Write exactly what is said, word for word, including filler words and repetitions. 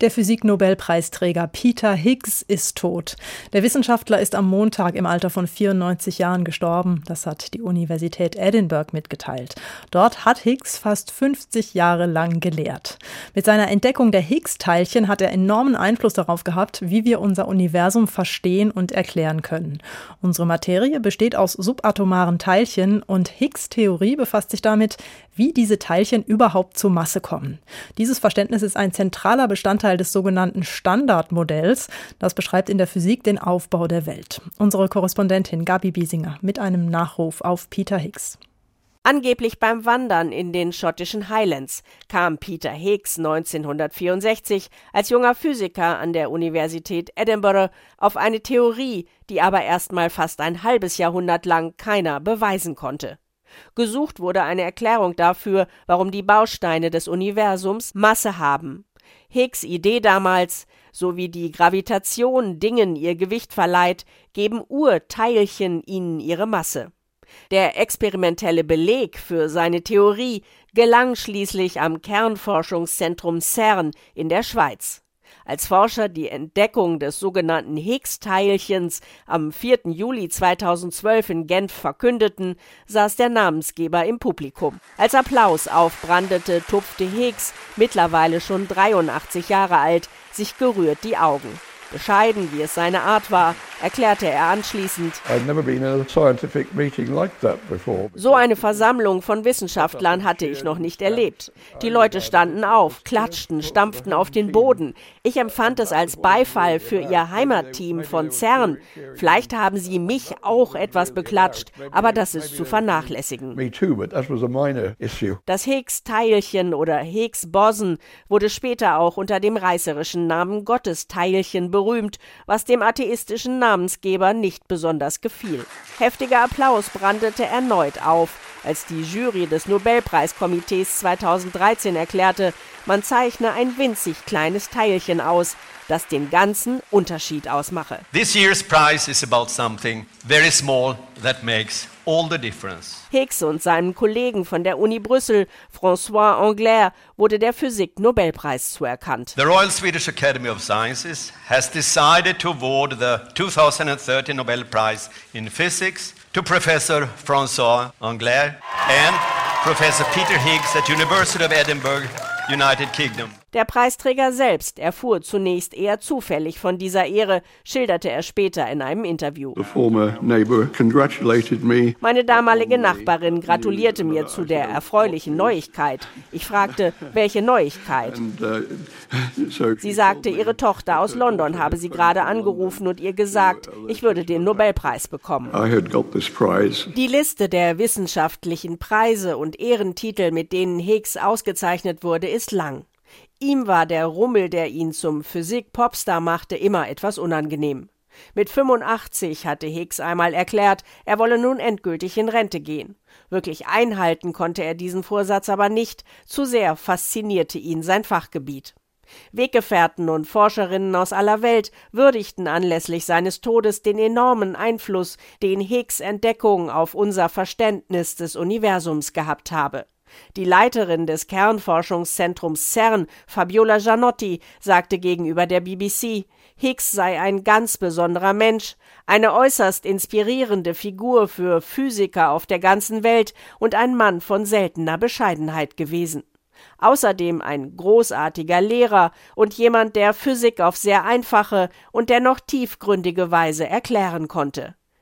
Der Physik-Nobelpreisträger Peter Higgs ist tot. Der Wissenschaftler ist am Montag im Alter von vierundneunzig Jahren gestorben. Das hat die Universität Edinburgh mitgeteilt. Dort hat Higgs fast fünfzig Jahre lang gelehrt. Mit seiner Entdeckung der Higgs-Teilchen hat er enormen Einfluss darauf gehabt, wie wir unser Universum verstehen und erklären können. Unsere Materie besteht aus subatomaren Teilchen und Higgs-Theorie befasst sich damit, wie diese Teilchen überhaupt zur Masse kommen. Dieses Verständnis ist ein zentraler Bestandteil des sogenannten Standardmodells. Das beschreibt in der Physik den Aufbau der Welt. Unsere Korrespondentin Gabi Biesinger mit einem Nachruf auf Peter Higgs. Angeblich beim Wandern in den schottischen Highlands kam Peter Higgs neunzehnhundertvierundsechzig als junger Physiker an der Universität Edinburgh auf eine Theorie, die aber erst mal fast ein halbes Jahrhundert lang keiner beweisen konnte. Gesucht wurde eine Erklärung dafür, warum die Bausteine des Universums Masse haben. Higgs' Idee damals, so wie die Gravitation Dingen ihr Gewicht verleiht, geben Urteilchen ihnen ihre Masse. Der experimentelle Beleg für seine Theorie gelang schließlich am Kernforschungszentrum CERN in der Schweiz. Als Forscher die Entdeckung des sogenannten Higgs-Teilchens am vierten Juli zweitausendzwölf in Genf verkündeten, saß der Namensgeber im Publikum. Als Applaus aufbrandete, tupfte Higgs, mittlerweile schon dreiundachtzig Jahre alt, sich gerührt die Augen. Bescheiden, wie es seine Art war, erklärte er anschließend: So eine Versammlung von Wissenschaftlern hatte ich noch nicht erlebt. Die Leute standen auf, klatschten, stampften auf den Boden. Ich empfand es als Beifall für ihr Heimatteam von CERN. Vielleicht haben sie mich auch etwas beklatscht, aber das ist zu vernachlässigen. Das Higgs-Teilchen oder Higgs-Boson wurde später auch unter dem reißerischen Namen Gottesteilchen berühmt. berühmt, was dem atheistischen Namensgeber nicht besonders gefiel. Heftiger Applaus brandete erneut auf, als die Jury des Nobelpreiskomitees zweitausenddreizehn erklärte, man zeichne ein winzig kleines Teilchen aus, das den ganzen Unterschied ausmache. This year's prize is about something very small that makes all the difference. Higgs und seinem Kollegen von der Uni Brüssel, François Englert, wurde der Physik-Nobelpreis zuerkannt. The Royal Swedish Academy of Sciences has decided to award the twenty thirty Nobel Prize in Physics to Professor François Englert and Professor Peter Higgs at University of Edinburgh, United Kingdom. Der Preisträger selbst erfuhr zunächst eher zufällig von dieser Ehre, schilderte er später in einem Interview. Meine damalige Nachbarin gratulierte mir zu der erfreulichen Neuigkeit. Ich fragte, welche Neuigkeit? Sie sagte, ihre Tochter aus London habe sie gerade angerufen und ihr gesagt, ich würde den Nobelpreis bekommen. Die Liste der wissenschaftlichen Preise und Ehrentitel, mit denen Higgs ausgezeichnet wurde, ist lang. Ihm war der Rummel, der ihn zum Physik-Popstar machte, immer etwas unangenehm. Mit fünfundachtzig hatte Higgs einmal erklärt, er wolle nun endgültig in Rente gehen. Wirklich einhalten konnte er diesen Vorsatz aber nicht, zu sehr faszinierte ihn sein Fachgebiet. Weggefährten und Forscherinnen aus aller Welt würdigten anlässlich seines Todes den enormen Einfluss, den Higgs' Entdeckung auf unser Verständnis des Universums gehabt habe. Die Leiterin des Kernforschungszentrums CERN, Fabiola Gianotti, sagte gegenüber der B B C, Higgs sei ein ganz besonderer Mensch, eine äußerst inspirierende Figur für Physiker auf der ganzen Welt und ein Mann von seltener Bescheidenheit gewesen. Außerdem ein großartiger Lehrer und jemand, der Physik auf sehr einfache und dennoch tiefgründige Weise erklären konnte.